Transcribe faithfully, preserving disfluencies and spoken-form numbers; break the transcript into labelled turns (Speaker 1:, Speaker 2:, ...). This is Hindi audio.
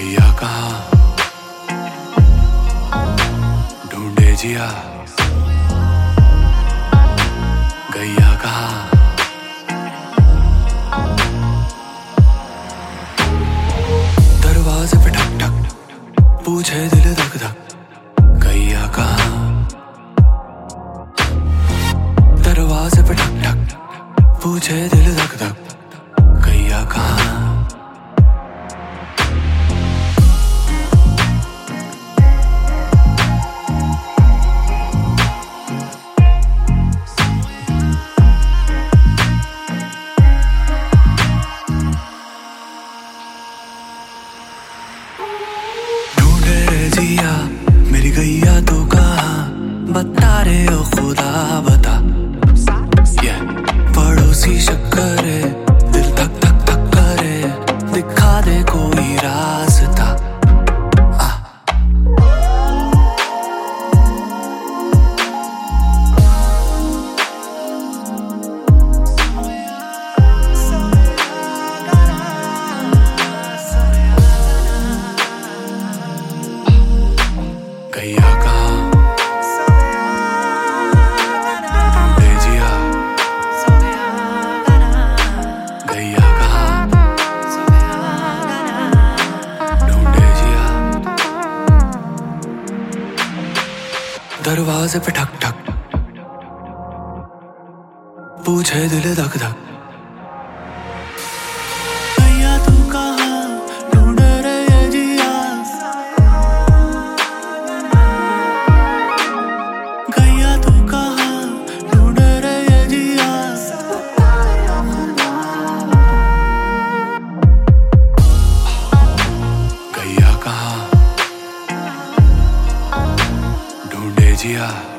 Speaker 1: गैया कहाँ ढूंढे जिया, गैया कहाँ दरवाजे पे ठक ठक पूछे दिल धक धक, गैया कहाँ दरवाजे पे ठक ठक पूछे दिल धक धक, गैया कहाँ जिया मेरी गैया तो कहाँ, बता रे ओ खुदा बता। yeah. पड़ोसी शक्कर है, दिल धक धक धक करे, दिखा दे कोई रास्ता। ah. गैया कहाँ ढूंढे जिया, गैया कहाँ ढूंढे जिया दरवाजे पे ठक ठक पूछे दिल धक धक, गैया तू कहाँ ढूंढे रे ये जिया, गैया तू कहाँ ढूंढे रे ये जिया। गैया कहाँ ढूंढे जिया।